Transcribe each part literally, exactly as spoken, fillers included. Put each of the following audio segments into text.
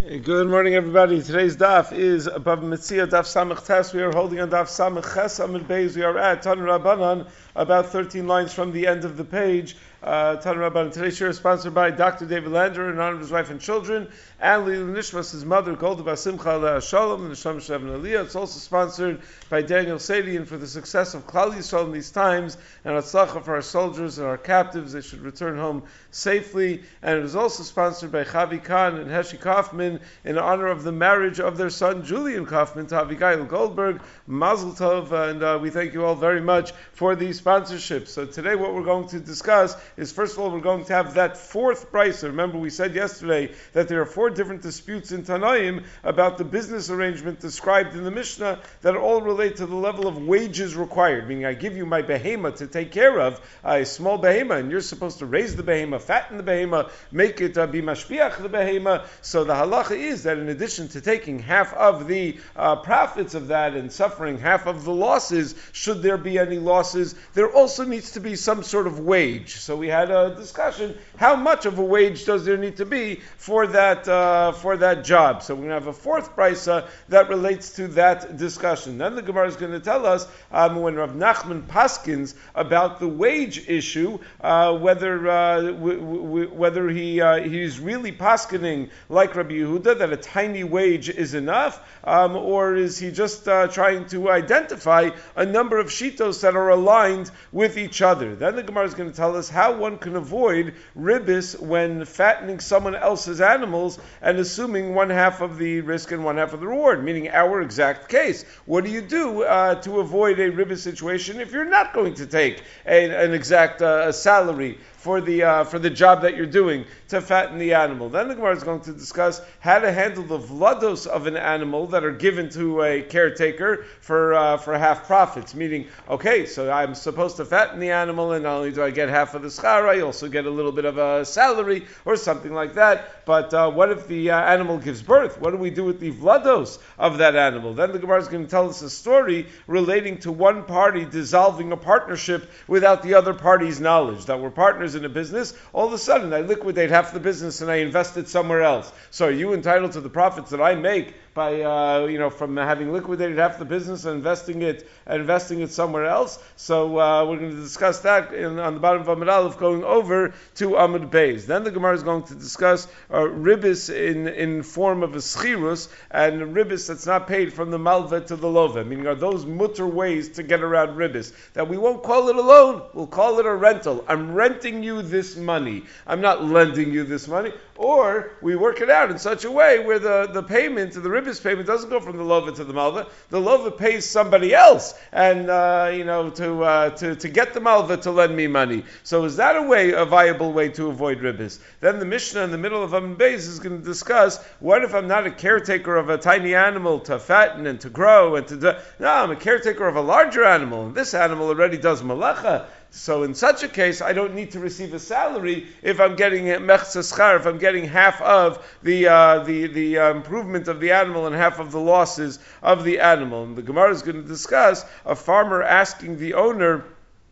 Good morning, everybody. Today's daf is above Mitzia daf Samach Tes. We are holding on daf Samach Ches Amud Beis. We are at Tan Rabbanan, about thirteen lines from the end of the page. Uh, Tan Rabbanan. Today's share is sponsored by Doctor David Lander in honor of his wife and children, and Lila Nishmas, his mother, Golda Basimcha Aleh Shalom, and Nisham Shev and Aliyah. It's also sponsored by Daniel Sadian for the success of Klal Yisrael in these times, and Atzlacha for our soldiers and our captives. They should return home safely. And it is also sponsored by Chavi Khan and Heshi Kaufman in honor of the marriage of their son Julian Kaufman to Abigail Goldberg. Mazel Tov, and uh, we thank you all very much for these sponsorships. So today what we're going to discuss is, first of all, we're going to have that fourth brisa. Remember, we said yesterday that there are four different disputes in Tanaim about the business arrangement described in the Mishnah that all relate to the level of wages required, meaning I give you my behema to take care of, a small behema, and you're supposed to raise the behema, fatten the behema, make it uh, be mashpiach the behema. So the halacha is that in addition to taking half of the uh, profits of that and suffering half of the losses, should there be any losses, there also needs to be some sort of wage. So we had a discussion, how much of a wage does there need to be for that uh, for that job? So we're going to have a fourth brisa that relates to that discussion. Then the Gemara is going to tell us um, when Rav Nachman paskins about the wage issue, uh, whether uh, w- w- whether he uh, he's really paskining like Rabbi Yehuda that a tiny wage is enough, um, or is he just uh, trying to identify a number of shitos that are aligned with each other? Then the Gemara is going to tell us how one can avoid ribis when fattening someone else's animals and assuming one half of the risk and one half of the reward, meaning our exact case. What do you do uh, to avoid a ribis situation if you're not going to take a, an exact uh, salary for the uh, for the job that you're doing to fatten the animal? Then the Gemara is going to discuss how to handle the vlados of an animal that are given to a caretaker for uh, for half profits. Meaning, okay, so I'm supposed to fatten the animal, and not only do I get half of the schar, I also get a little bit of a salary or something like that. But uh, what if the uh, animal gives birth? What do we do with the vlados of that animal? Then the Gemara is going to tell us a story relating to one party dissolving a partnership without the other party's knowledge. That we're partners in a business, all of a sudden I liquidate half the business and I invest it somewhere else. So are you entitled to the profits that I make by uh, you know from having liquidated half the business and investing it and investing it somewhere else? So uh, we're going to discuss that in, on the bottom of Amud Aleph, going over to Amud Beis. Then the Gemara is going to discuss uh, ribis in in form of a schirus and ribis that's not paid from the malva to the lova. Meaning, are those mutter ways to get around ribis that we won't call it a loan, we'll call it a rental. I'm renting you this money. I'm not lending you this money. Or we work it out in such a way where the, the payment, the ribis payment, doesn't go from the lova to the malva. The lova pays somebody else, and uh, you know to, uh, to to get the malva to lend me money. So is that a way, a viable way to avoid ribis? Then the Mishnah in the middle of Amud Beis is going to discuss, what if I'm not a caretaker of a tiny animal to fatten and to grow and to do, no, I'm a caretaker of a larger animal, and this animal already does malacha. So in such a case, I don't need to receive a salary if I'm getting mechza schar, if I'm getting half of the uh, the the uh, improvement of the animal and half of the losses of the animal. And the Gemara is going to discuss a farmer asking the owner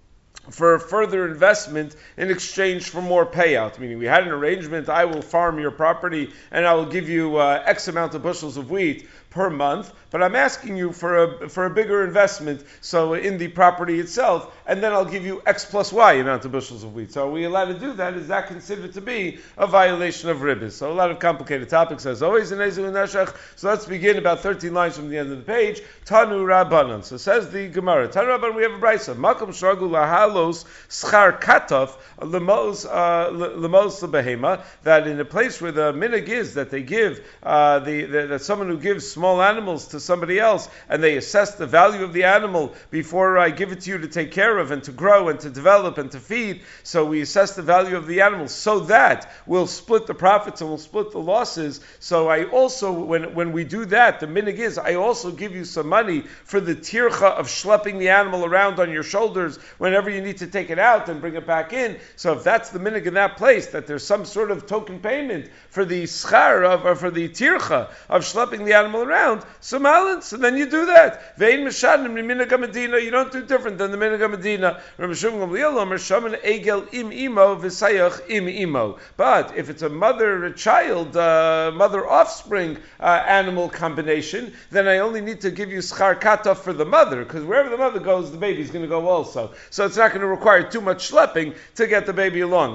for further investment in exchange for more payout. Meaning, we had an arrangement, I will farm your property and I will give you uh, X amount of bushels of wheat per month, but I'm asking you for a for a bigger investment, so in the property itself, and then I'll give you X plus Y amount of bushels of wheat. So are we allowed to do that? Is that considered to be a violation of ribis? So a lot of complicated topics, as always, in Ezu and Neshach. So let's begin about thirteen lines from the end of the page. Tanu Rabbanan. So says the Gemara, Tanu Rabbanan, we have a brisa. Makom shragu lahalos schar katov lemos lemos lebehema, that in a place where the minig is that they give uh, the, the that someone who gives small animals to somebody else, and they assess the value of the animal before I give it to you to take care of and to grow and to develop and to feed. So we assess the value of the animal so that we'll split the profits and we'll split the losses. So I also, when when we do that, the minig is, I also give you some money for the tircha of schlepping the animal around on your shoulders whenever you you need to take it out and bring it back in. So if that's the minhag in that place, that there's some sort of token payment for the schar of, or for the tircha of schlepping the animal around, so malin, so then you do that. Vein mishadim minhag medina, you don't do different than the minhag medina. Rabbi Shimon Gamliel Omer shaman egel im imo v'sayach im imo. But if it's a mother, a child, uh, mother offspring uh, animal combination, then I only need to give you schar kataf for the mother, because wherever the mother goes, the baby's going to go also. So it's not going to require too much schlepping to get the baby along.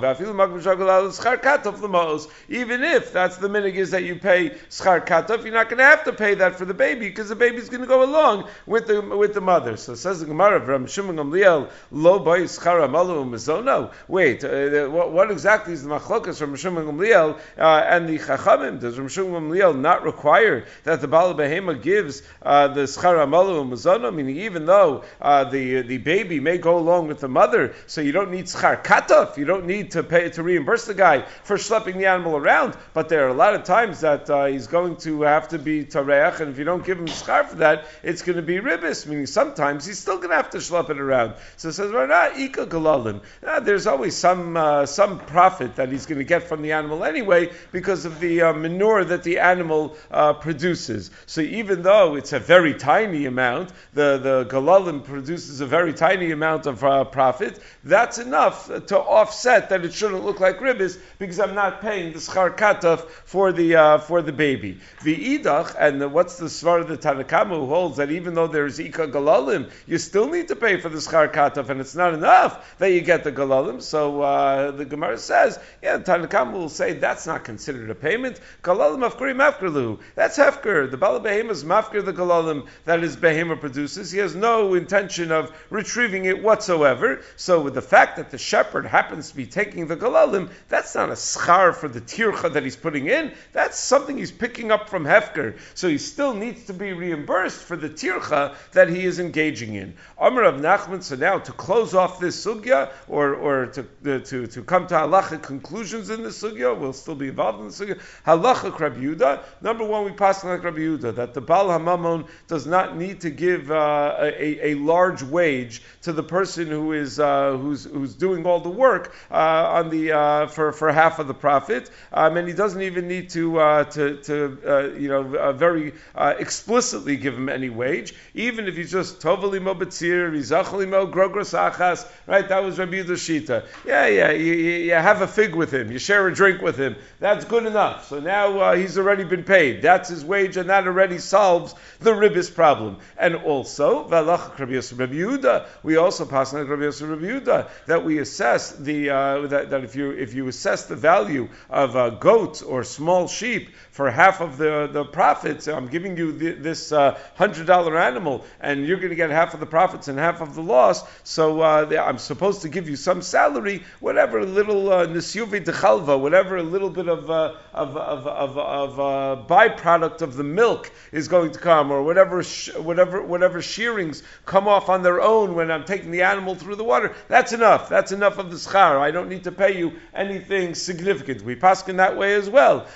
Even if that's the minhag is that you pay schar kataf, you're not going to have to pay that for the baby, because the baby's going to go along with the with the mother. So says the Gemara from Shimon Gamliel, lo boy schar amalu u'mezono. Wait, uh, what, what exactly is the machlokas from Shimon Gamliel uh, and the Chachamim? Does Shimon Gamliel not require that the Baal Behema gives uh, the schar amalu u'mezono? Meaning, even though uh, the the baby may go along with the mother, so you don't need schar kataf, you don't need to pay to reimburse the guy for schlepping the animal around. But there are a lot of times that uh, he's going to have to be tareach, and if you don't give him schar for that, it's going to be ribis. Meaning, sometimes he's still going to have to schlep it around. So it says, ika galalim. There's always some uh, some profit that he's going to get from the animal anyway, because of the uh, manure that the animal uh, produces. So even though it's a very tiny amount, the the galalim produces a very tiny amount of uh, profit. That's enough to offset that it shouldn't look like ribis, because I'm not paying the schar kataf for the uh, for the baby. The idach, and the, what's the svar of the Tanakama who holds that even though there's ika galalim, you still need to pay for the schar kataf, and it's not enough that you get the galalim. So uh, the Gemara says, yeah, Tanakama will say that's not considered a payment. Galalim afkuri mafkerlu. That's hefker. The Bala Behema is mafker the galalim that his behema produces. He has no intention of retrieving it whatsoever. So with the fact that the shepherd happens to be taking the galalim, that's not a schar for the tircha that he's putting in. That's something he's picking up from hefker. So he still needs to be reimbursed for the tircha that he is engaging in. Amar of Nachman. So now to close off this sugya, or or to uh, to to come to halacha conclusions in this sugya, we'll still be involved in the sugya. Halacha Rabbi Yehuda. Number one, we pass like Rabbi Yehuda that the Baal Hamamon does not need to give uh, a, a large wage to the person who is uh, who's who's doing all the work uh, on the uh, for for half of the profit, um, and he doesn't even need to uh, to to uh, you know uh, very uh, explicitly give him any wage, even if he's just tovali mo betzir, izachli mo grogros achas. Right, that was Rabbi Yehuda's shita. Yeah, yeah, you, you have a fig with him, you share a drink with him. That's good enough. So now uh, he's already been paid. That's his wage, and that already solves the ribis problem. And also, v'alach Rabbi Yosef Rabbi Yehuda, we also pass on Rabbi Yosef Rabbi Yehuda that we assess the uh, that, that if you if you assess the value of uh, goats or small sheep for half of the the profits, I'm giving you the, this uh, hundred dollar animal, and you're going to get half of the profits and half of the loss. So uh, the, I'm supposed to give you some salary, whatever little nesyuvi dechalva, whatever a little bit of uh, of of of, of uh, byproduct of the milk is going to come, or whatever sh- whatever whatever shearings come off on their own when I'm taking the animal through the water. That's enough. That's enough of the schar. I don't need to pay you anything significant. We paskin that way as well.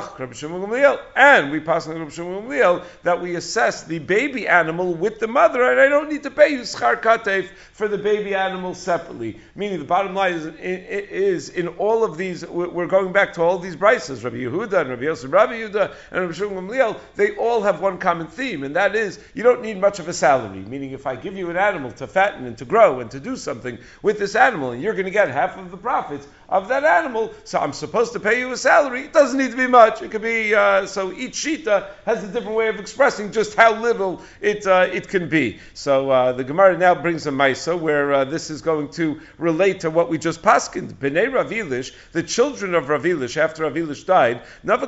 And we paskin Rabbi Shimon Gamliel that we assess the baby animal with the mother, and I don't need to pay you schar katef for the baby animal separately. Meaning the bottom line is, is in all of these, we're going back to all these brises, Rabbi Yehuda and Rabbi Yosef Rabbi Yehuda and Rabbi Shimon Gamliel, they all have one common theme, and that is you don't need much of a salary. Meaning if I give you an animal to fatten and to grow and to do something with this animal, and you're going to get half of the profits of that animal, so I'm supposed to pay you a salary. It doesn't need to be much. It could be, uh, so each shita has a different way of expressing just how little it uh, it can be. So uh, the Gemara now brings a maisa where uh, this is going to relate to what we just paskined. Bnei Rav Elish, the children of Rav Elish, after Rav Elish died,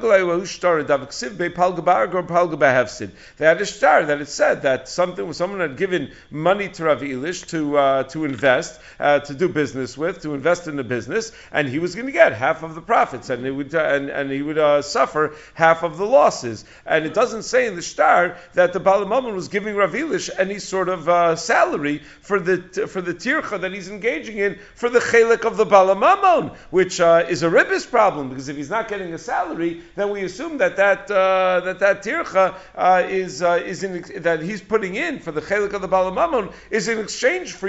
they had a star that it said that something, someone had given money to Rav Elish to uh, to invest, uh, to do business with, to invest in the business, and he was going to get half of the profits, and it would uh, and, and he would uh, suffer half of the losses. And it doesn't say in the star that the Baal Hamamon was giving Rav Elish any sort of uh, salary for the for the tircha that he's engaging in for the chelik of the Baal Hamamon, which uh, is a ribis problem, because if he's not getting a salary, then we assume that that uh, that that tircha uh, is uh, is in, that he's putting in for the chelik of the Baal Hamamon is in exchange for you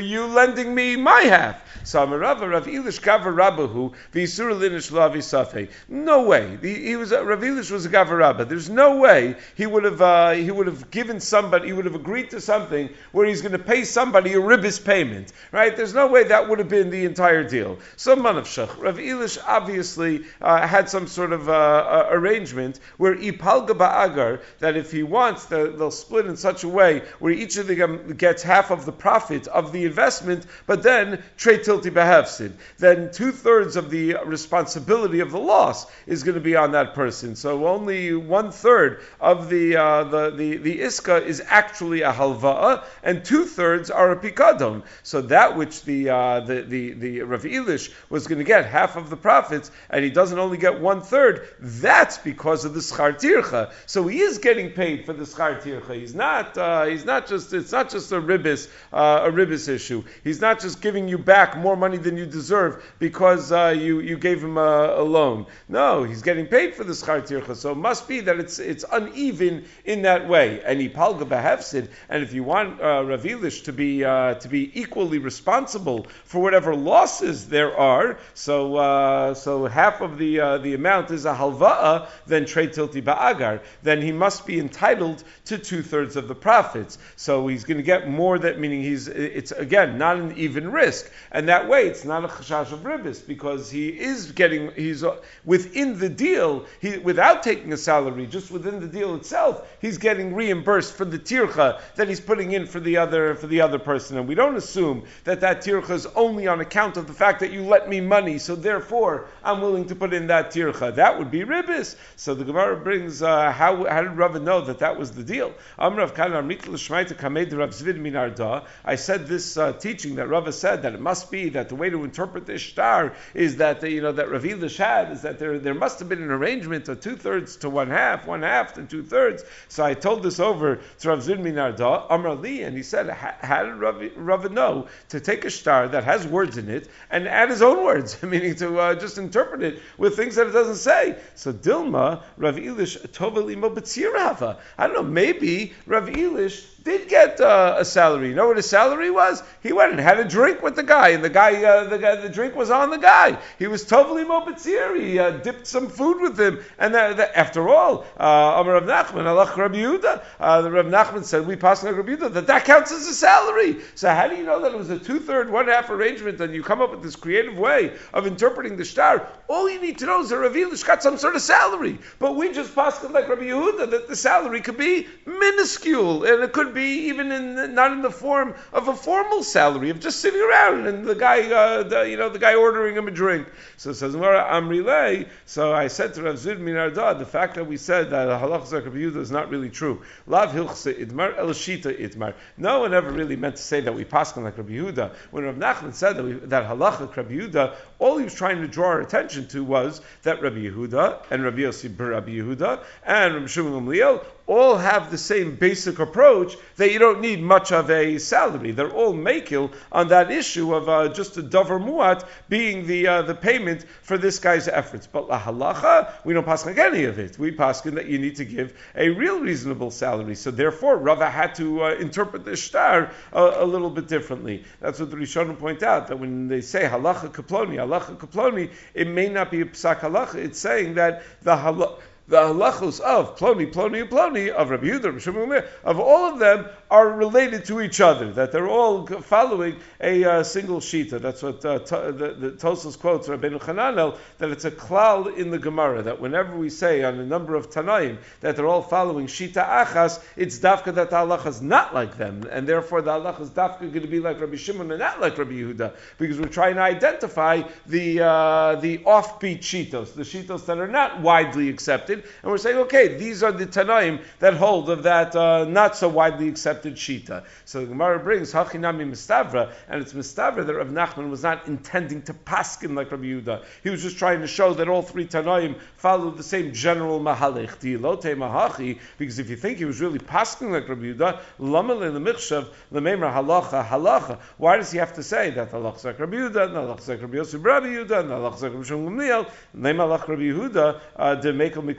lending me my half. So Amarava Rav Elish Gavar Rabbahu v'Yisur Linish Lavi Safei. No way. He, he was a, Rav Elish was a Gavar Rabba. There's no way he would have uh, he would have given somebody he would have agreed to something where he's going to pay somebody a ribis payment. Right? There's no way that would have been the entire deal. So Manavshach Rav Elish obviously uh, had some sort of uh, uh, arrangement where Ipalga Ba'agar, that if he wants, they'll split in such a way where each of them gets half of the profit of the investment, but then trade tilti behefsid. Then two thirds of the responsibility of the loss is going to be on that person. So only one third of the uh, the, the the iska is actually a halva'a, and two thirds are a pikadon. So that which the uh, the the the Rav Elish was going to get half of the profits, and he doesn't only get one third. That's because of the schar tircha. So he is getting paid for the schar tircha. He's not. Uh, he's not just. It's not just a ribis. Uh, a ribis issue. He's not just giving you back more money than you deserve because uh, you you gave him a, a loan. No, he's getting paid for the schar tircha. So it must be that it's it's uneven in that way. And he palga behefsid. And if you want uh, Rav Elish to be uh, to be equally responsible for whatever losses there are, so uh, so half of the uh, the amount is a halva'a, then trade tilti ba'agar. Then he must be entitled to two thirds of the profits. So he's going to get more. That meaning he's it's again not an even risk, and that way it's not a chashash of ribis because he is getting he's uh, within the deal. He without taking a salary, just within the deal itself, he's getting reimbursed for the tircha that he's putting in for the other for the other person. And we don't assume that that tircha is only on account of the fact that you let me money, so therefore I'm willing to put in that tircha. That would be ribis. So the Gemara brings uh, how how did Rava know that that was the deal? Amrav Kana Amrit L'Shmaita Kamed Rav Zvid Minarda. I said this uh, teaching that Rava said that it must be that the way to interpret the ishtar is that uh, you know that Rav Elish had is that there there must have been an arrangement of two thirds to one half, one half to two thirds. So I told this over to Rav Zvid Minarda Amar Li, and he said, how did Rava, Rava know to take a shtar that has words in it and add his own words, meaning to uh, just interpret it with things that it doesn't say? So Dilma Rav Elish Tova Limo B'tzirava. I don't know, maybe Rav Elish did get uh, a salary. You know what his salary was? He went and had a drink with the guy, and the guy, uh, the guy, the drink was on the guy. He was tovli mobetzir. He uh, dipped some food with him, and that, that, after all, uh, Amar Rav Nachman, Alach Rabbi Yehuda, uh, the Rav Nachman said, we pass like Rabbi Yehuda, that that counts as a salary. So how do you know that it was a two-third, one-half arrangement, and you come up with this creative way of interpreting the shtar? All you need to know is that Rav Elish got some sort of salary, but we just pass like Rabbi Yehuda that the salary could be minuscule, and it could be even in not in the form of a formal salary of just sitting around and the guy, uh, the, you know, the guy ordering him a drink. So it says Amrilei. So I said to Rav Zvid Minarda, the fact that we said that halachas like Rabbi Yehuda is not really true. Lav hilchse idmar el shita idmar. No one ever really meant to say that we paskin like Rabbi Yehuda. When Rav Nachman said that we, that halacha like Rabbi Yehuda, all he was trying to draw our attention to was that Rabbi Yehuda and Rabbi Yossi bar Rabbi Yehuda and Rabbi Shimon Gamliel all have the same basic approach that you don't need much of a salary. They're all makil on that issue of uh, just a davar muat being the uh, the payment for this guy's efforts. But la halacha, we don't pass like any of it. We pass that you need to give a real reasonable salary. So therefore, Rava had to uh, interpret the shtar a, a little bit differently. That's what the Rishonim point out, that when they say halacha kaploni, halacha kaploni, it may not be a psak halacha. It's saying that the halacha, the halachos of Ploni, Ploni, and Ploni, of Rabbi Yehuda, Rabbi Shimon Gamliel, of all of them are related to each other, that they're all following a uh, single shita. That's what uh, to, the, the Tosfos quotes Rabbeinu Chananel, that it's a klal in the Gemara, that whenever we say on a number of Tanaim that they're all following shita achas, it's dafka that the halacha is not like them, and therefore the halacha is dafka going to be like Rabbi Shimon and not like Rabbi Yehuda, because we're trying to identify the uh, the offbeat shitos, the shitos that are not widely accepted. And we're saying, okay, these are the Tanaim that hold of that uh, not so widely accepted shita. So the Gemara brings Hachinami Mistavra, and it's Mistavra that Rav Nachman was not intending to paskin like Rabbi Yehuda. He was just trying to show that all three Tanaim follow the same general mahalech. Dilote mahachi, because if you think he was really paskin like Rabbi Yehuda, Lama le'lemichshav le'meimra halacha halacha. Why does he have to say that halacha like Rabbi Yehuda, and halacha like Rabbi Yossi Rabbi Yehuda, and halacha like Rabbi Shimon Gamliel, le'malach Rabbi Yehuda, uh, de mekel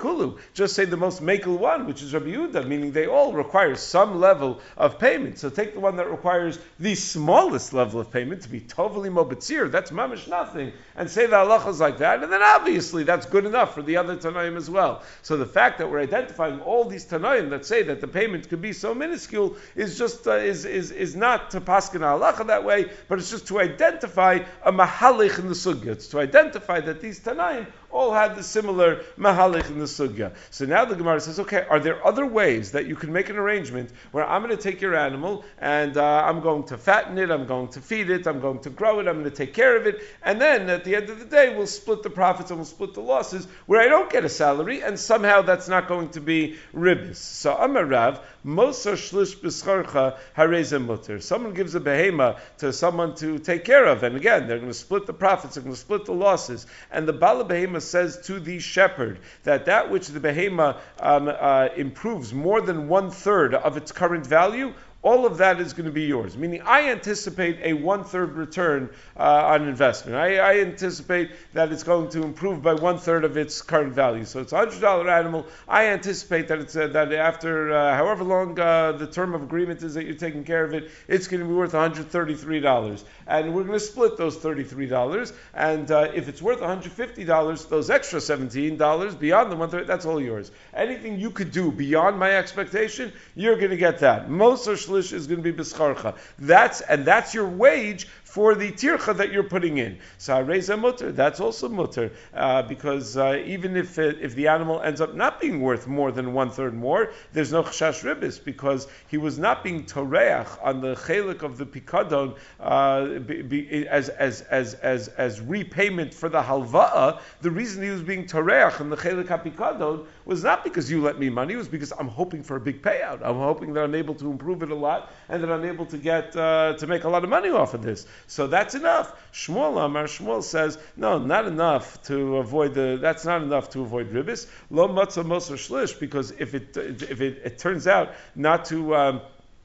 Kulu. Just say the most mekel one, which is Rabbi Yehuda, meaning they all require some level of payment. So take the one that requires the smallest level of payment to be tovali mobetzir. That's mamish nothing, and say the halachas like that, and then obviously that's good enough for the other Tanaim as well. So the fact that we're identifying all these Tanaim that say that the payment could be so minuscule is just uh, is is is not to paskin halacha that way, but it's just to identify a mahalich in the sugya. It's to identify that these Tanaim all had the similar mahalich in the sugya. So now the Gemara says, okay, are there other ways that you can make an arrangement where I'm going to take your animal and uh, I'm going to fatten it, I'm going to feed it, I'm going to grow it, I'm going to take care of it, and then at the end of the day we'll split the profits and we'll split the losses where I don't get a salary, and somehow that's not going to be ribbis. So Amar Rav, Moser shlish b'scharcha harezem mutter. Someone gives a behema to someone to take care of, and again, they're going to split the profits, they're going to split the losses, and the bala behema says to the shepherd that that which the behema um, uh, improves more than one third of its current value, all of that is going to be yours. Meaning, I anticipate a one-third return uh, on investment. I, I anticipate that it's going to improve by one-third of its current value. So it's a one hundred dollars animal. I anticipate that it's uh, that after uh, however long uh, the term of agreement is that you're taking care of it, it's going to be worth one hundred thirty-three dollars. And we're going to split those thirty-three dollars. And uh, if it's worth one hundred fifty dollars, those extra seventeen dollars beyond the one-third, that's all yours. Anything you could do beyond my expectation, you're going to get that. Most are is going to be b'scharcha. That's and that's your wage for the tircha that you're putting in. So hareza mutter, that's also mutter, uh, because uh, even if it, if the animal ends up not being worth more than one third more, there's no chashash ribis because he was not being toreach on the chelik of the pikadon uh, be, be, as, as as as as repayment for the halva'a. The reason he was being toreach on the chelik hapikadon was not because you lent me money, it was because I'm hoping for a big payout. I'm hoping that I'm able to improve it a lot and that I'm able to get uh, to make a lot of money off of this. So that's enough. Shmuel Amar, Shmuel says, no, not enough to avoid the. That's not enough to avoid ribis. Lo matzah moser shlish, because if it if it, it turns out not to. Um,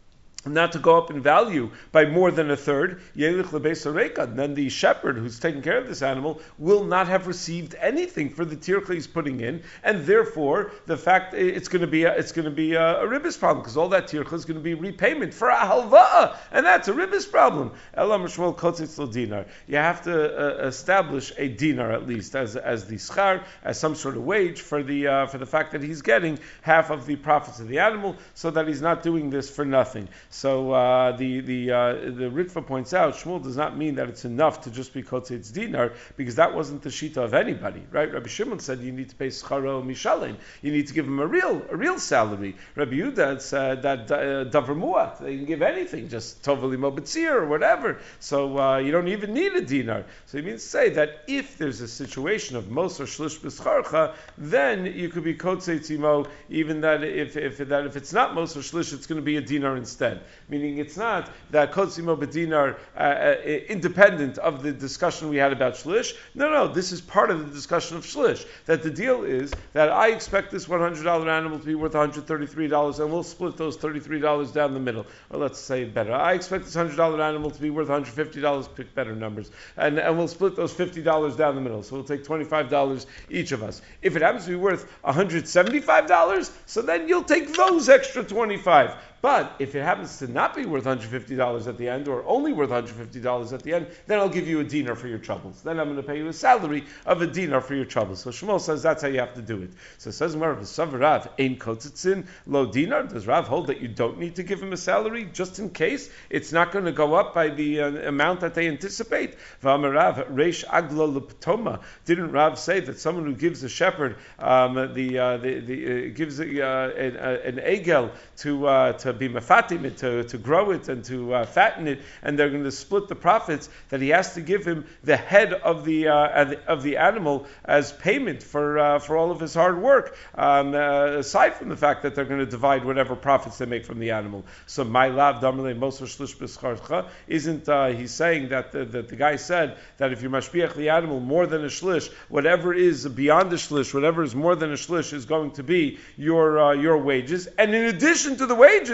not to go up in value by more than a third, yelich lebeis hareika, then the shepherd who's taking care of this animal will not have received anything for the tircha he's putting in, and therefore the fact it's going to be a, it's going to be a, a ribis problem because all that tircha is going to be repayment for a halva'a, and that's a ribis problem. Elam Shmuel kotzitz lo dinar. You have to uh, establish a dinar at least as as the schar, as some sort of wage for the uh, for the fact that he's getting half of the profits of the animal, so that he's not doing this for nothing. So uh, the the uh, the Ritva points out Shmuel does not mean that it's enough to just be kotzitz dinar, because that wasn't the shita of anybody, right? Rabbi Shimon said you need to pay scharo mishalim, you need to give him a real a real salary. Rabbi Yehuda said that davar muat, they can give anything, just tovali mobetzir or whatever. So uh, you don't even need a dinar. So he means to say that if there's a situation of moser shlish b'scharcha, then you could be kotzitz imo, even that if if that if it's not moser shlish, it's going to be a dinar instead. Meaning it's not that kotzimo b'dinar uh, uh, independent of the discussion we had about shlish. No, no, this is part of the discussion of shlish. That the deal is that I expect this one hundred dollars animal to be worth one hundred thirty-three dollars, and we'll split those thirty-three dollars down the middle. Or let's say better. I expect this one hundred dollars animal to be worth one hundred fifty dollars, pick better numbers, and, and we'll split those fifty dollars down the middle. So we'll take twenty-five dollars each of us. If it happens to be worth one hundred seventy-five dollars, so then you'll take those extra twenty-five dollars. But if it happens to not be worth one hundred fifty dollars at the end, or only worth one hundred fifty dollars at the end, then I'll give you a dinar for your troubles. Then I'm going to pay you a salary of a dinar for your troubles. So Shmuel says that's how you have to do it. So it says, Rav, ein kotzitzin lo dinar. Does Rav hold that you don't need to give him a salary just in case it's not going to go up by the uh, amount that they anticipate? V'amarav reish aglo leptoma. Didn't Rav say that someone who gives a shepherd um, the uh, the, the uh, gives uh, an, uh, an egel to uh, to be mafatim it, to, to grow it and to uh, fatten it, and they're going to split the profits, that he has to give him the head of the uh, of the animal as payment for uh, for all of his hard work, um, uh, aside from the fact that they're going to divide whatever profits they make from the animal. So my lav damarle moser shlish b'scharcha isn't uh, he's saying that the, that the guy said that if you mashpiach the animal more than a shlish, whatever is beyond a shlish, whatever is more than a shlish is going to be your uh, your wages, and in addition to the wages,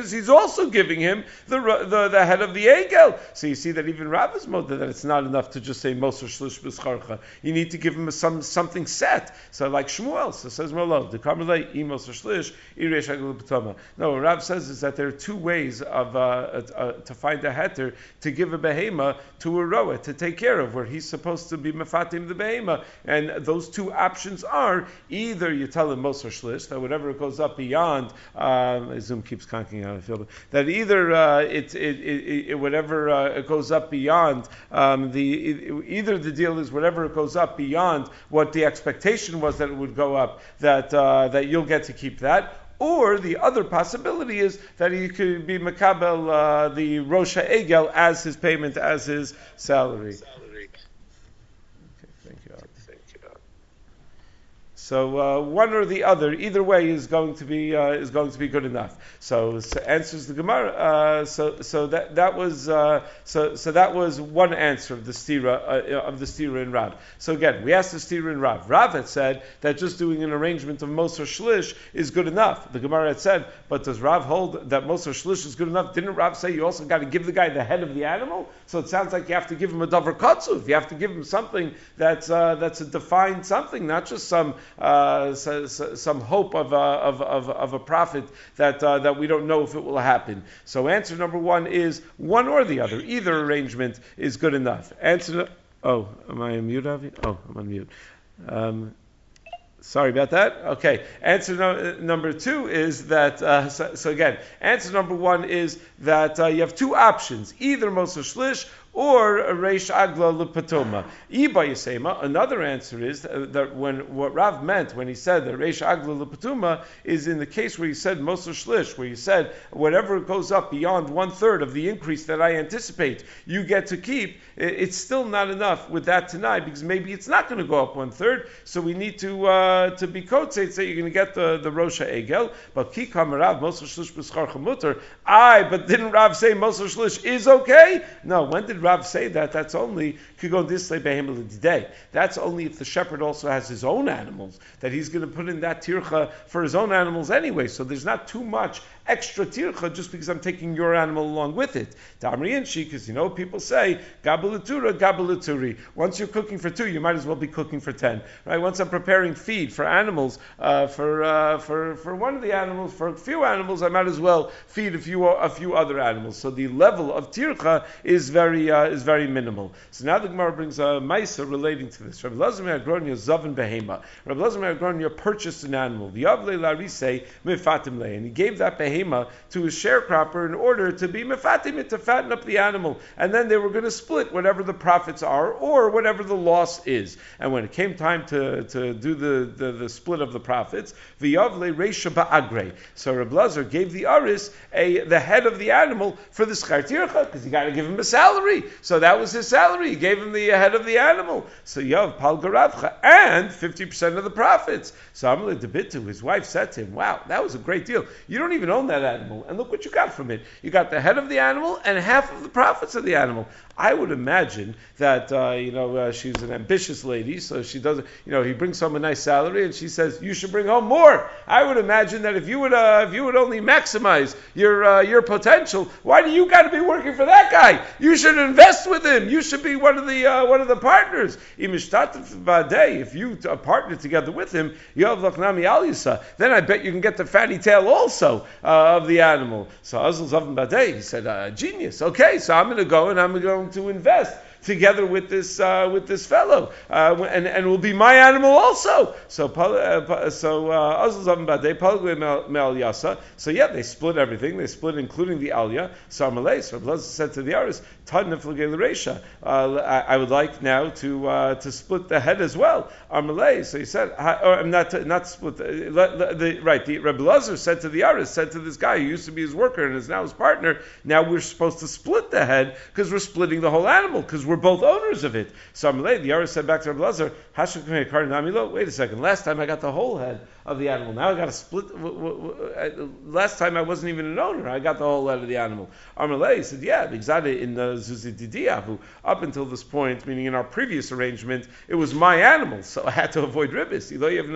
because he's also giving him the the, the head of the egel. So you see that even Rav is moda that it's not enough to just say Moser Shlish B'Scharcha. You need to give him some something set. So like Shmuel, so says Molo, the Karmelei Imos Shlish Iresh Agel B'Toma. No, what Rav says is that there are two ways of uh, uh, to find a heter to give a behema to a roa to take care of, where he's supposed to be mefatim the behema, and those two options are either you tell him Moser Shlish that whatever it goes up beyond. Um, Zoom keeps conking out. I feel that either uh, it, it, it, it whatever uh, it goes up beyond um, the it, either the deal is whatever it goes up beyond what the expectation was that it would go up, that uh, that you'll get to keep that. Or the other possibility is that he could be makabel uh, the Rosha Egel as his payment, as his salary. Okay, thank you. So uh, one or the other, either way, is going to be uh, is going to be good enough. So, so answers the Gemara. Uh, so so that that was uh, so so that was one answer of the stira uh, of the stira in Rav. So again, we asked the stira in Rav. Rav had said that just doing an arrangement of Moser Shlish is good enough. The Gemara had said, but does Rav hold that Moser Shlish is good enough? Didn't Rav say you also got to give the guy the head of the animal? So it sounds like you have to give him a davar katsuv. You have to give him something that's uh, that's a defined something, not just some. Uh, so, so, some hope of a, of, of, of a profit that uh, that we don't know if it will happen. So answer number one is one or the other. Either arrangement is good enough. Answer. Oh, am I on mute, Avi? Oh, I'm on mute. Um, Sorry about that. Okay. Answer no, number two is that, uh, so, so again, answer number one is that uh, you have two options, either Moser Shlish or a Reish Agla Lepatoma. Iba Yisema, another answer is that when what Rav meant when he said that Reish Agla Lepatoma is in the case where he said Moser Shlish, where he said whatever goes up beyond one third of the increase that I anticipate you get to keep, it's still not enough with that tonight because maybe it's not going to go up one third, so we need to uh, to be kotzetz that you're going to get the, the Rosha Egel. But Ki Kamarav Moser Shlish B'Schar Chamuter. Aye, but didn't Rav say Moser Shlish is okay? No, when did Rav say that? That's only Kigon Disley Behemel today. That's only if the shepherd also has his own animals, that he's going to put in that tircha for his own animals anyway. So there's not too much extra tircha just because I'm taking your animal along with it. Damri and she, because you know people say gabalatura, gabalaturi. Once you're cooking for two, you might as well be cooking for ten, right? Once I'm preparing feed for animals, uh, for uh, for for one of the animals, for a few animals, I might as well feed a few a few other animals. So the level of tircha is very uh, is very minimal. So now the Gemara brings a ma'isa relating to this. Rabbi Lazar Agronia Zavan Behema. Rabbi Lazar Agronia purchased an animal. V'yavle larise mefatim le, and he gave that behema to his sharecropper in order to be mefatim it, to fatten up the animal, and then they were going to split whatever the profits are or whatever the loss is. And when it came time to, to do the, the, the split of the profits, v'yavle reisha ba'agre. So Rabbi Lazar gave the aris a the head of the animal for the schar tircha because you got to give him a salary. So that was his salary. He gave him the head of the animal. So Yav Pal Garavcha and fifty percent of the profits. So Amalei Debitu, his wife said to him, wow, that was a great deal. You don't even own that animal. And look what you got from it. You got the head of the animal and half of the profits of the animal. I would imagine that, uh, you know, uh, she's an ambitious lady, so she doesn't, you know, he brings home a nice salary and she says, you should bring home more. I would imagine that if you would, uh, if you would only maximize your, uh, your potential, why do you got to be working for that guy? You should invest with him. You should be one of the, uh, one of the partners. If you uh, partner together with him, then I bet you can get the fatty tail also, uh, of the animal. So Azul Zavim Badei, he said, uh, genius. Okay, so I'm going to go and I'm going to invest together with this uh, with this fellow, uh, and and will be my animal also. So uh, so uh, so yeah, they split everything. They split, including the aliyah. So Amalei, so Rabbi said to the Aris, uh, I, I would like now to uh, to split the head as well. Amalei, so he said, or not to, not split the, the, the right. The Rabbi Lazar said to the Aris, said to this guy who used to be his worker and is now his partner. Now we're supposed to split the head because we're splitting the whole animal because we're we're both owners of it. So Amalei, the Yaris said back to Rabbi Lazar, wait a second, last time I got the whole head of the animal, now I got to split, w- w- w- last time I wasn't even an owner, I got the whole head of the animal. Amalei said, yeah, exactly, in the Zuzididiyahu, up until this point, meaning in our previous arrangement, it was my animal, so I had to avoid ribbis.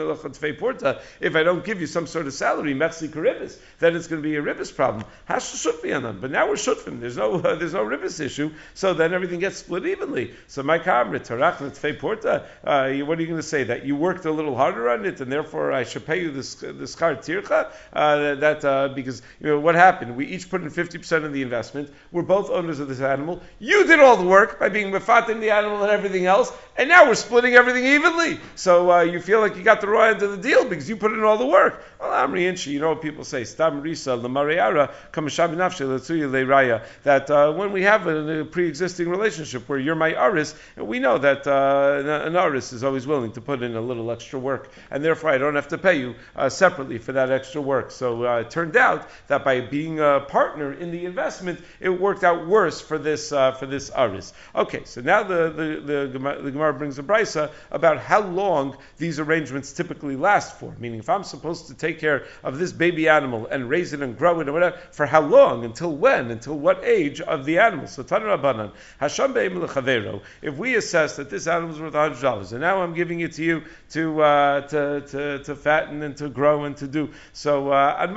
If I don't give you some sort of salary, mechzi ribbis, then it's going to be a ribbis problem. But now we're shutfim. There's no uh, there's no ribbis issue, so then everything gets split evenly. So my kamrit tarach netfei porta. What are you going to say? That you worked a little harder on it, and therefore I should pay you this this schar tircha? Uh, that uh, because you know what happened? We each put in fifty percent of the investment. We're both owners of this animal. You did all the work by being mefatim the animal and everything else, and now we're splitting everything evenly. So uh, you feel like you got the raw end of the deal because you put in all the work. Well, Amri Inchi, you know what people say, Stam Risa, Lamariara, Kamashab Nafshe, Latsuya Leiraya, that uh, when we have a, a pre-existing relationship where you're my aris, we know that uh, an aris is always willing to put in a little extra work, and therefore I don't have to pay you uh, separately for that extra work. So uh, it turned out that by being a partner in the investment, it worked out worse for this uh, for this aris. Okay, so now the the, the, Gemara, the Gemara brings a brisa about how long these arrangements typically last for. Meaning, if I'm supposed to take care of this baby animal and raise it and grow it and whatever, for how long? Until when? Until what age of the animal? So Tana Rabbanan, Hasham be'im lechavero. If we assess that this animal is worth one hundred dollars, and now I'm giving it to you to uh, to, to to fatten and to grow and to do so,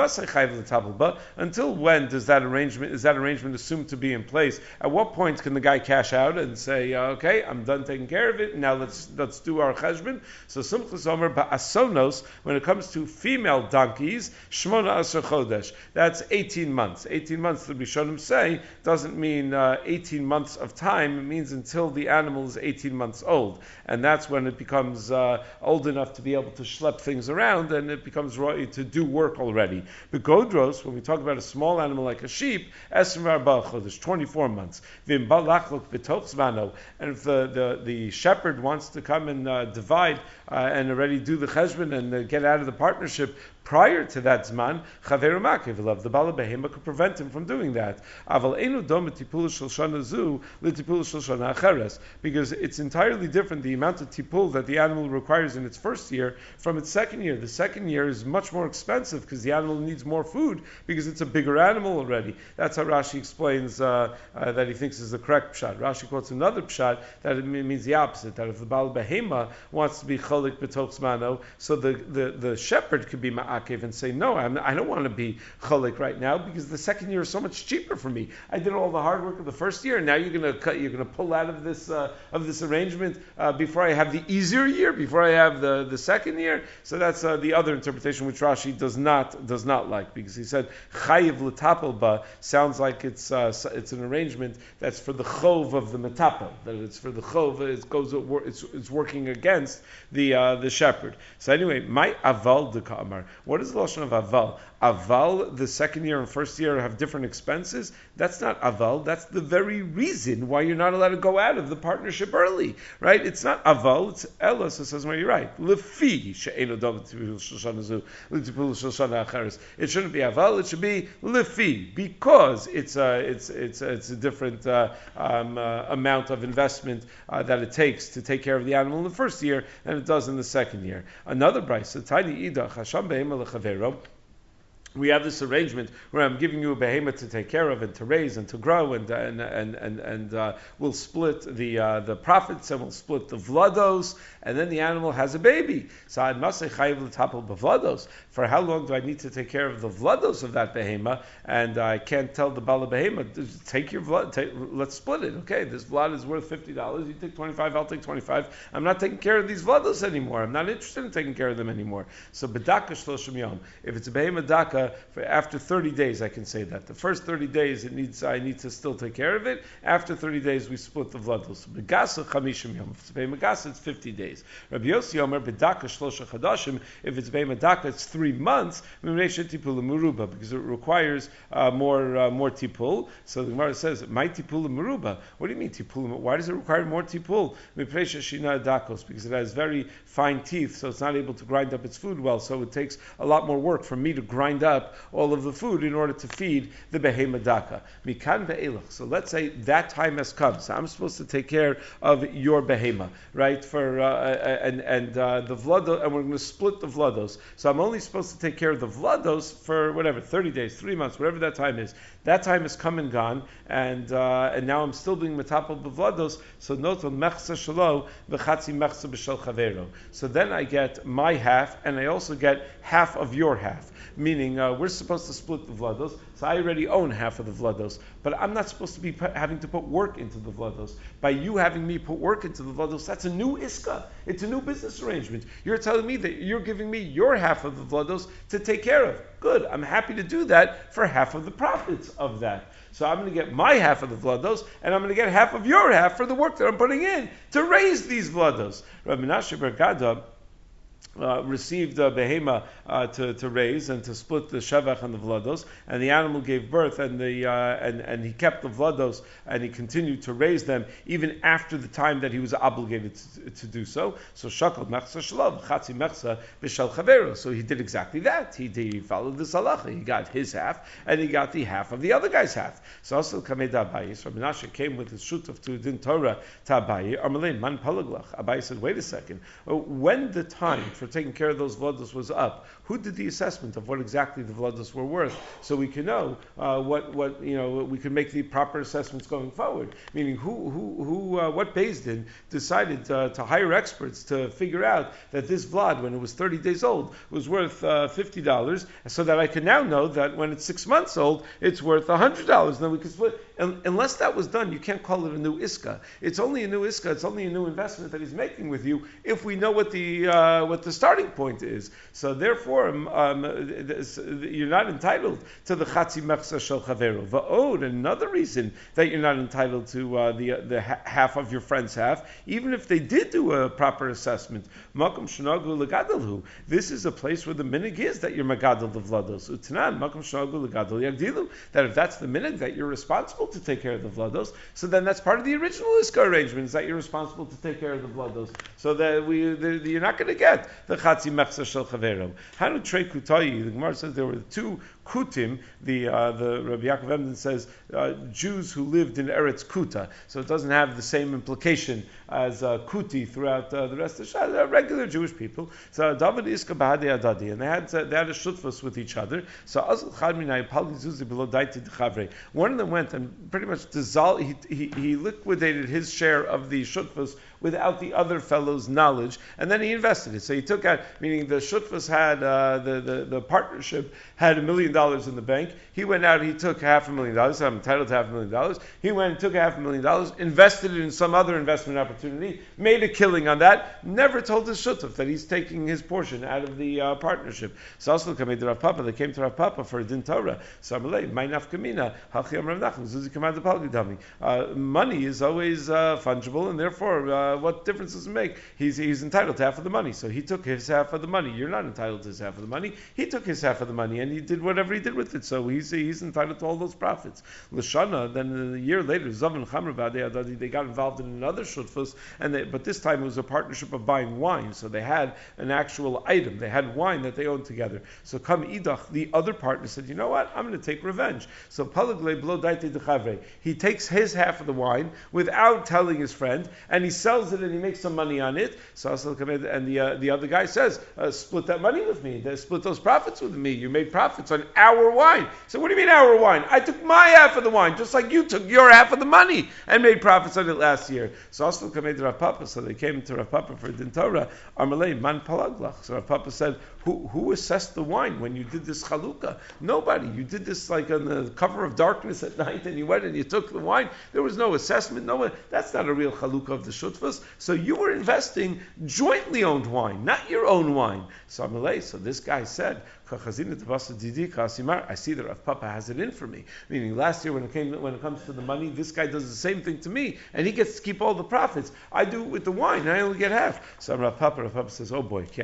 uh, until when does that arrangement is that arrangement assumed to be in place? At what point can the guy cash out and say, uh, okay, I'm done taking care of it, now let's let's do our cheshbon? So Simchas Omer ba'asonos, when it comes to female donkeys, shmona asar chodesh, that's eighteen months. eighteen months, the Rishonim say, doesn't mean uh, eighteen months of time, it means until the animal is eighteen months old. And that's when it becomes uh, old enough to be able to schlep things around, and it becomes ready to do work already. But Godros, when we talk about a small animal like a sheep, esrim arba chodesh, twenty-four months. V'im balachlok b'toch zmano, and if the, the, the shepherd wants to come and uh, divide uh, and already do the cheshbon and uh, get out of the partnership prior to that zman, chaveru makev, the bala behema could prevent him from doing that. Aval enu dom tipul shel shana zu litipul shel shana acheres, because it's entirely different the amount of tipul that the animal requires in its first year from its second year. The second year is much more expensive because the animal needs more food because it's a bigger animal already. That's how Rashi explains uh, uh, that he thinks is the correct pshat. Rashi quotes another pshat that it means the opposite, that if the bala behema wants to be cholik b'toch zmano, so the, the, the shepherd could be ma'akev and say, no, I'm, I don't want to be cholik right now because the second year is so much cheaper for me. I did all the hard work of the first year, and now you're going to cut, you're going to pull out of this uh, of this arrangement uh, before I have the easier year, before I have the, the second year. So that's uh, the other interpretation which Rashi does not does not like, because he said chayiv l'tapel ba sounds like it's uh, it's an arrangement that's for the chov of the metapel, that it's for the chov, it goes it's it's working against the uh, the shepherd. So anyway, my aval de ka'amar. What is the lashon of aval? Aval, the second year and first year have different expenses. That's not aval. That's the very reason why you're not allowed to go out of the partnership early, right? It's not aval. It's ella. So it says, "Where you're right." Lefi she'eno dav tipul shel shana zu l'tipul shel shana acheres. It shouldn't be aval. It should be lefi, because it's a it's it's it's a different uh, um, uh, amount of investment uh, that it takes to take care of the animal in the first year than it does in the second year. Another brayso, tiny idach hasham be'ema lechavero. We have this arrangement where I'm giving you a behemoth to take care of and to raise and to grow, and and and and, and uh, we'll split the uh, the profits and we'll split the vlados, and then the animal has a baby. So I must say chayiv l'tapel b'vlados. For how long do I need to take care of the vlados of that behemoth? And I can't tell the bala behemoth, take your vlad, take, let's split it. Okay, this vlad is worth fifty dollars. You take twenty-five, I'll take twenty-five. I'm not taking care of these vlados anymore. I'm not interested in taking care of them anymore. So bedaka shloshim yom. If it's a behemoth daka, for after thirty days, I can say that. The first thirty days, it needs I need to still take care of it. After thirty days, we split the vlados. Begasa chamishim yom. If it's behemoth gasa, it's fifty days. Rabbi Yossi Omer bedaka shlosha chadashim. If it's behemoth daka, it's three months. Because it requires uh, more uh, more tipul. So the Gemara says, "My tipul meruba." What do you mean tipul? Why does it require more tipul? Because it has very fine teeth, so it's not able to grind up its food well. So it takes a lot more work for me to grind up up all of the food in order to feed the behema daka. Mikan ve'elach. So let's say that time has come. So I'm supposed to take care of your behema, right? For uh, and and uh, the vlados, and we're going to split the vlados. So I'm only supposed to take care of the vlados for whatever, thirty days, three months, whatever that time is. That time has come and gone, and uh, and now I'm still being metapel b'vlados. So note on mechsa shelo v'chatzi mechsa b'shel chavero. So then I get my half, and I also get half of your half. Meaning uh, we're supposed to split the vlados. So I already own half of the vlados, but I'm not supposed to be put, having to put work into the vlados. By you having me put work into the vlados, that's a new iska. It's a new business arrangement. You're telling me that you're giving me your half of the vlados to take care of. Good. I'm happy to do that for half of the profits of that. So I'm going to get my half of the vlados, and I'm going to get half of your half for the work that I'm putting in to raise these vlados. Rabbi Menashe bar Gada Uh, received a behema uh, to, to raise and to split the shevach and the vlados, and the animal gave birth, and the uh, and and he kept the vlados, and he continued to raise them even after the time that he was obligated to, to do so. So shakal mechsa shalom chatzi mechsa v'shel chavero. So he did exactly that. He, he followed this halacha. He got his half, and he got the half of the other guy's half. So also kamed Abayi. So Rabbi Menashe came with his shutuf to din Torah to Abayi. Armalei man palaglach. Abayi said, wait a second. When the time for taking care of those vlados was up, who did the assessment of what exactly the vlados were worth, so we can know uh, what what you know we can make the proper assessments going forward. Meaning, who who who uh, what Beis Din decided uh, to hire experts to figure out that this vlad, when it was thirty days old, was worth uh, fifty dollars, so that I can now know that when it's six months old, it's worth a hundred dollars. Then we can split. And unless that was done, you can't call it a new iska. It's only a new iska. It's only a new investment that he's making with you if we know what the uh, what the starting point is. So therefore, um, um, you're not entitled to the chatzi mechsa shel chavero. Va'od, another reason that you're not entitled to uh, the the ha- half of your friend's half, even if they did do a proper assessment. Makom shenagu legadalhu. This is a place where the minig is that you're megadal the vlados. Utanan makom shenagu legadal yagdilu. That if that's the minig that you're responsible to take care of the vlados, so then that's part of the original iska arrangement, is that you're responsible to take care of the vlados. So that we, the, the, you're not going to get the chatzi mechsa shel chavero. Hanu trei kutayi. The Gemara says there were two kutim. The uh, the Rabbi Yaakov Emden says uh, Jews who lived in Eretz Kuta. So it doesn't have the same implication as uh, kuti throughout uh, the rest of the Shas. They're regular Jewish people. So David iska bahadi adadi, and they had uh, they had a shutfus with each other. So azul chad minay palgi zuzi below daiti d'chavre. One of them went and pretty much dissolved. He, he he liquidated his share of the shutfus without the other fellow's knowledge, and then he invested it. So he took out, meaning the shutfus had uh, the, the the partnership had a million dollars in the bank. He went out, he took half a million dollars. So I'm entitled to half a million dollars. He went and took half a million dollars, invested it in some other investment opportunity, made a killing on that. Never told his shutuf that he's taking his portion out of the uh, partnership. So also came to Rav Papa. They came to Rav Papa for a din Torah. So Amalei, my nafkamina, halchiyam Rav Nachman, zuzi kamad palgidami. Money is always uh, fungible, and therefore, uh, what difference does it make? He's he's entitled to half of the money. So he took his half of the money. You're not entitled to his half of the money. He took his half of the money, and he did whatever he did with it. So he's he's entitled to all those profits. Lashana. Then a year later, Zav and Chamr Vadei, they got involved in another shutfus, and they, but this time it was a partnership of buying wine. So they had an actual item. They had wine that they owned together. So come idach, the other partner said, you know what? I'm going to take revenge. So palagle blo daiti dechavre. He takes his half of the wine without telling his friend, and he sells it and he makes some money on it. So and the uh, the other guy says, uh, split that money with me. They split those profits with me. You made profits on our wine. So what do you mean our wine? I took my half of the wine, just like you took your half of the money and made profits on it last year. So also came to Rav Papa. So they came to Rav Papa for din Torah. Amalei man palaglach. So Rav Papa said, who who assessed the wine when you did this chalukah? Nobody. You did this like on the cover of darkness at night, and you went and you took the wine. There was no assessment. No one. That's not a real chalukah of the shutfas. So you were investing jointly owned wine, not your own wine. So Amalei. So this guy said, I see that Rav Papa has it in for me. Meaning, last year when it came when it comes to the money, this guy does the same thing to me, and he gets to keep all the profits. I do it with the wine, and I only get half. So Rav Papa, Rav Papa says, "Oh boy,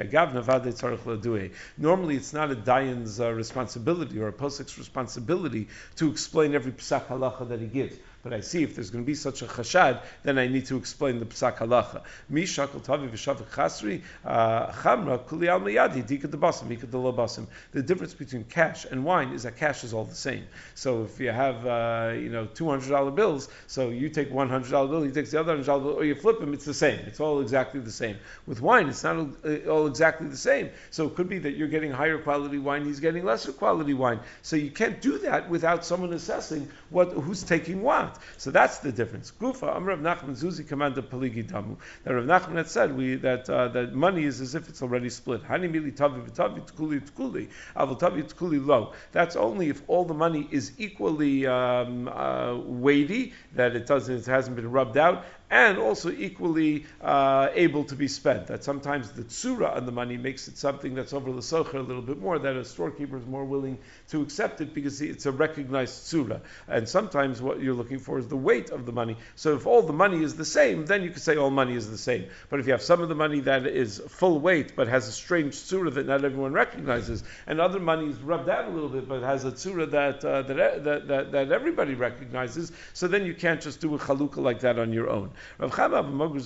normally it's not a dayan's uh, responsibility or a posek's responsibility to explain every psak halacha that he gives. But I see if there's going to be such a chashad, then I need to explain the psak halacha. Mi shakal tavi v'shavik chasri chamra kuli al miyadi dika debasim dika delabasim. The difference between cash and wine is that cash is all the same. So if you have uh, you know two hundred dollar bills, so you take one hundred dollar bill, he takes the other one hundred dollar bill, or you flip them, it's the same. It's all exactly the same. With wine, it's not all exactly the same. So it could be that you're getting higher quality wine, he's getting lesser quality wine. So you can't do that without someone assessing what who's taking what. So that's the difference. Gufa Amr Rav Nachman Zuzi Commander Paligi Damu. That Rav Nachman had said we that uh, that money is as if it's already split. Hani mili tavi v'tavi tkuli tkuli avol tavi tkuli lo. That's only if all the money is equally um, uh, weighty, that it doesn't it hasn't been rubbed out, and also equally uh, able to be spent. That sometimes the tsura on the money makes it something that's over the socher a little bit more, that a storekeeper is more willing to accept it because it's a recognized tsura. And sometimes what you're looking for is the weight of the money. So if all the money is the same, then you could say all money is the same. But if you have some of the money that is full weight but has a strange tsura that not everyone recognizes, and other money is rubbed out a little bit but has a tsura that, uh, that, that, that, that everybody recognizes, so then you can't just do a chalukah like that on your own. Rav Chama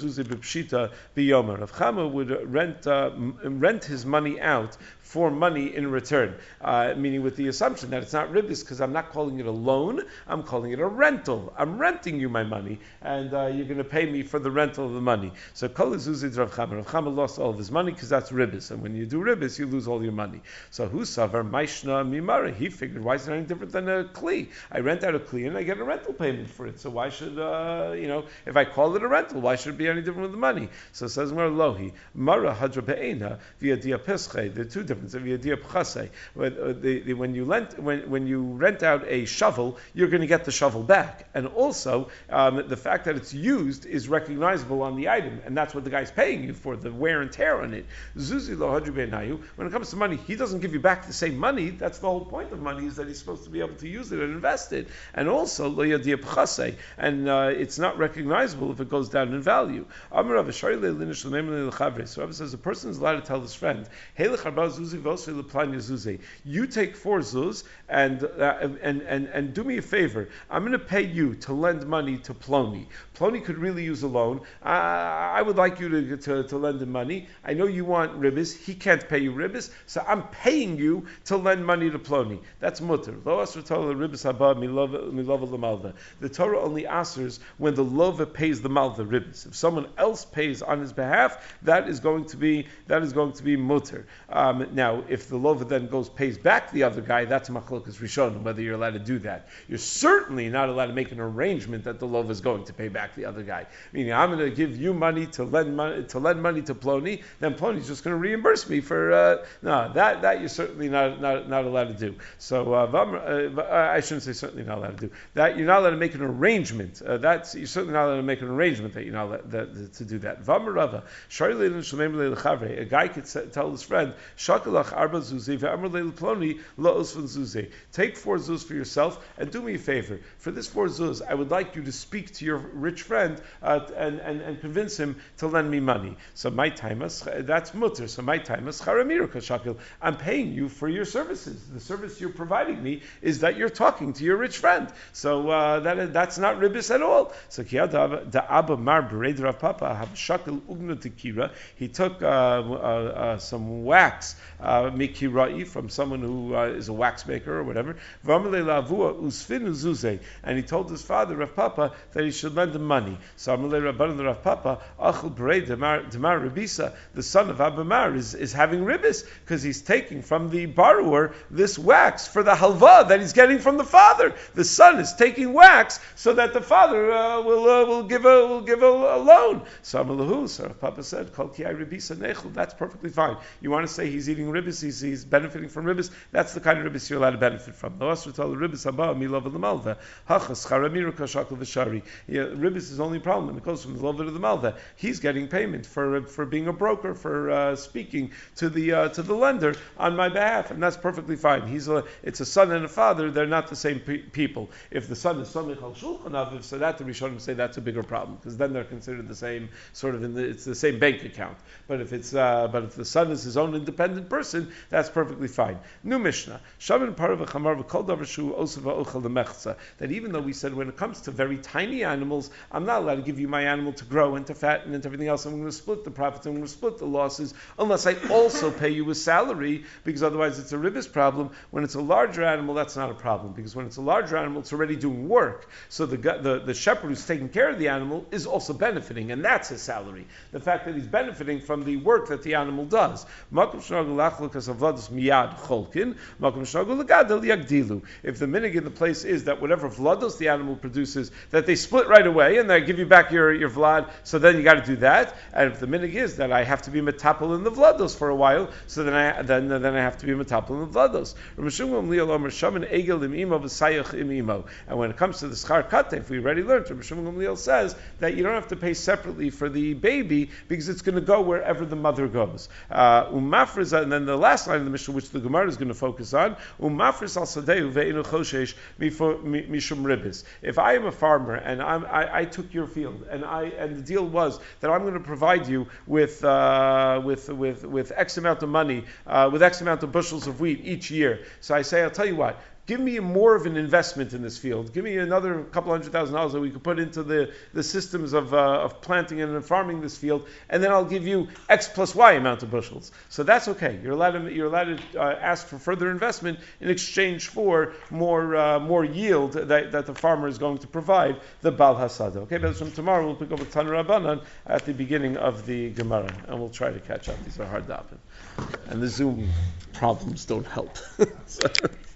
Rav Chama would rent uh, rent his money out for money in return, uh, meaning with the assumption that it's not ribbis because I'm not calling it a loan, I'm calling it a rental. I'm renting you my money, and uh, you're going to pay me for the rental of the money. So Kol Zuzid Rav Chama. Rav Chama lost all of his money because that's ribbis, and when you do ribbis, you lose all your money. So who savar Maishna Mimara? He figured, why is it any different than a kli? I rent out a kli and I get a rental payment for it. So why should uh, you know if I call it a rental, why should it be any different with the money? So it says Mar Lohi Mara Hadra Be'ena via Dia Pesche. There are two differences. Via Dia Pchase. When you rent when when you rent out a shovel, you're going to get the shovel back, and also um, the fact that it's used is recognizable on the item, and that's what the guy's paying you for, the wear and tear on it. Zuzi Lo Hadra Be'enayu. When it comes to money, he doesn't give you back the same money. That's the whole point of money, is that he's supposed to be able to use it and invest it, and also Lo Yadia Pchase, and uh, it's not recognizable if it goes down in value. So Rabbi says a person is allowed to tell his friend, you take four zuz and, uh, and, and, and do me a favor. I'm going to pay you to lend money to Ploni. Ploni could really use a loan. Uh, I would like you to, to, to lend him money. I know you want ribbis. He can't pay you ribbis, so I'm paying you to lend money to Ploni. That's mutter. The Torah only answers when the lova pays the malva ribbis. If someone else pays on his behalf, that is going to be that is going to be mutter. Um, now, if the lova then goes pays back the other guy, that's machlokas rishon, whether you're allowed to do that. You're certainly not allowed to make an arrangement that the lova is going to pay back the other guy. Meaning, I'm going to give you money to lend money to lend money to Ploni, then Ploni's just going to reimburse me for uh, no that that you're certainly not not, not allowed to do. So uh, uh, I shouldn't say certainly not allowed to do that. You're not allowed to make an arrangement. Uh, that's you're certainly not allowed to make an arrangement that you're not allowed that, to do that. A guy could tell his friend, "Shakalach arba zuzi ve'amr leil ploni laos von zuzi." Take four zuz for yourself and do me a favor. For this four zuz, I would like you to speak to your rich friend uh, and, and and convince him to lend me money. So my timas, that's mutter. So my timas charamiru kashakil. I'm paying you for your services. The service you're providing me is that you're talking to your rich friend. So uh, that that's not ribis at all. So the abba mar bered Rav Papa have shakil ugna tekira. He took uh, uh, uh, some wax uh, mikirai from someone who uh, is a wax maker or whatever. And he told his father Rav Papa that he should lend him money. So Rav Papa achel bered demar ribisa. The son of Abba Mar is, is having ribis because he's taking from the borrower this wax for the halva that he's getting from the father. The son is taking wax so that the father uh, will uh, will give a will give a, a loan. So Amalahu, so Papa said, Kol ki ribisa nechel. That's perfectly fine. You want to say he's eating ribis, he's, he's benefiting from ribis. That's the kind of ribis you're allowed to benefit from. Ribis is only a problem when it goes from the lova to the malva. He's getting payment for for being a broker, for uh, speaking to the uh, to the lender on my behalf, and that's perfectly fine. He's a, it's a son and a father; they're not the same pe- people. If the son is Samich al Shulchan Aviv, so that the Rishonim say that's a bigger problem because then they're considered the same sort of in the, it's the same bank account. But if it's uh, but if the son is his own independent person, that's perfectly fine. New Mishnah. Shaman Parva Chamar V'Kol Davar Shu Osava Ochel Lemechza. That even though we said when it comes to very tiny animals, I'm not allowed to give you my animal to grow and to fatten and to everything else. I'm going to split the profits, I'm going to split the losses, unless I also pay you a salary, because otherwise it's a ribis problem. When it's a larger animal, that's not a problem, because when it's a larger animal, it's already doing work. So the, the, the shepherd who's taking care of the animal is also benefiting, and that's his salary. The fact that he's benefiting from the work that the animal does. If the minig in the place is that whatever vlados the animal produces, that they split right away and they give you back your, your vlad, so then you got to do that. And if the minig is that I have to be metapel in the vlados for a while, so then I then then I have to be metapel in the vlados. And when it comes to the schar katef, we already learned. Rabbi Shimon Gamliel says that you don't have to pay separately for the baby because it's going to go wherever the mother goes. Uh, and then the last line of the Mishnah, which the Gemara is going to focus on, umafris al sadeu ve'inu choshesh mishum ribis. If I am a farmer and I'm, I, I took your field and I and the deal was that I'm going to provide you with uh, with with with X amount of money, uh, with X amount of bushels of wheat each year. So I say, I'll tell you what. Give me more of an investment in this field. Give me another couple hundred thousand dollars that we could put into the, the systems of, uh, of planting and farming this field, and then I'll give you X plus Y amount of bushels. So that's okay. You're allowed to, you're allowed to uh, ask for further investment in exchange for more uh, more yield that, that the farmer is going to provide the Bal Hasada. Okay, but from tomorrow we'll pick up with Tanur Rabbanan at the beginning of the Gemara, and we'll try to catch up. These are hard to happen. And the Zoom problems don't help. So